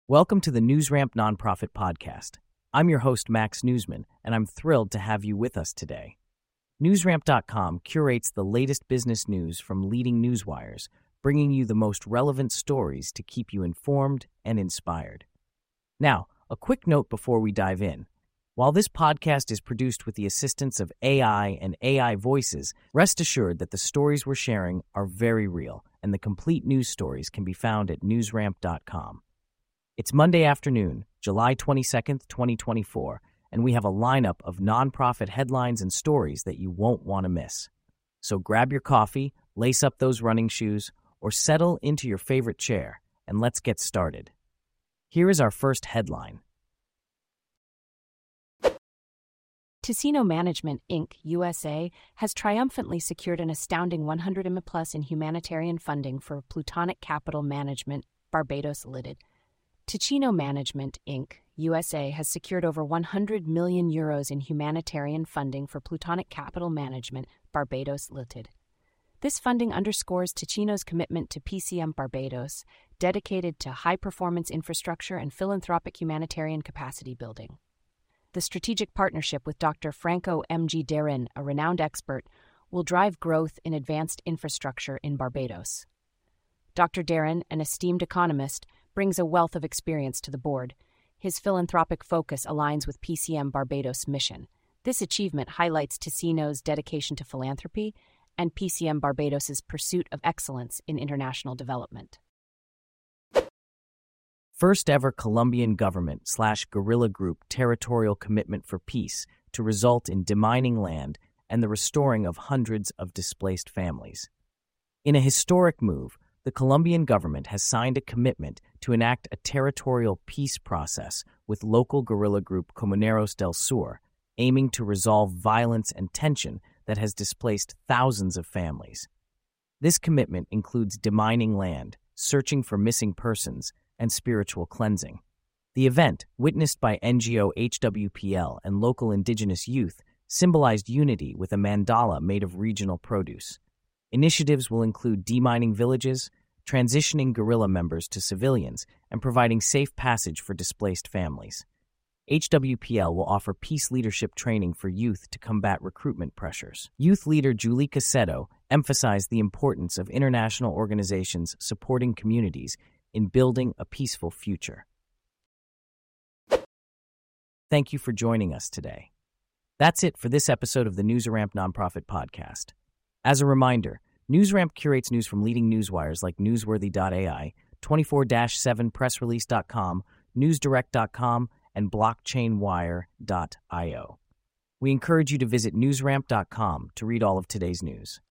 Welcome to the NewsRamp Nonprofit Podcast. I'm your host, Max Newsman, and I'm thrilled to have you with us today. NewsRamp.com curates the latest business news from leading newswires, bringing you the most relevant stories to keep you informed and inspired. Now, a quick note before we dive in. While this podcast is produced with the assistance of AI and AI voices, rest assured that the stories we're sharing are very real, and the complete news stories can be found at NewsRamp.com. It's Monday afternoon, July 22nd, 2024, and we have a lineup of nonprofit headlines and stories that you won't want to miss. So grab your coffee, lace up those running shoes, or settle into your favorite chair, and let's get started. Here is our first headline. Ticino Management, Inc., USA, has triumphantly secured an astounding $100 million plus in humanitarian funding for Plutonic Capital Management, Barbados Ltd. Ticino Management, Inc., USA, has secured over €100 million in humanitarian funding for Plutonic Capital Management, Barbados Ltd. This funding underscores Ticino's commitment to PCM Barbados, dedicated to high-performance infrastructure and philanthropic humanitarian capacity building. The strategic partnership with Dr. Franco M.G. Darin, a renowned expert, will drive growth in advanced infrastructure in Barbados. Dr. Darin, an esteemed economist, brings a wealth of experience to the board. His philanthropic focus aligns with PCM Barbados' mission. This achievement highlights Ticino's dedication to philanthropy and PCM Barbados' pursuit of excellence in international development. First ever Colombian government/guerrilla group territorial commitment for peace to result in demining land and the restoring of hundreds of displaced families. In a historic move, the Colombian government has signed a commitment to enact a territorial peace process with local guerrilla group Comuneros del Sur, aiming to resolve violence and tension that has displaced thousands of families. This commitment includes demining land, searching for missing persons, and spiritual cleansing. The event, witnessed by NGO HWPL and local indigenous youth, symbolized unity with a mandala made of regional produce. Initiatives will include demining villages, transitioning guerrilla members to civilians, and providing safe passage for displaced families. HWPL will offer peace leadership training for youth to combat recruitment pressures. Youth leader Julie Casedo emphasized the importance of international organizations supporting communities in building a peaceful future. Thank you for joining us today. That's it for this episode of the NewsRamp Nonprofit Podcast. As a reminder, NewsRamp curates news from leading newswires like Newsworthy.ai, 24-7pressrelease.com, NewsDirect.com, and BlockchainWire.io. We encourage you to visit NewsRamp.com to read all of today's news.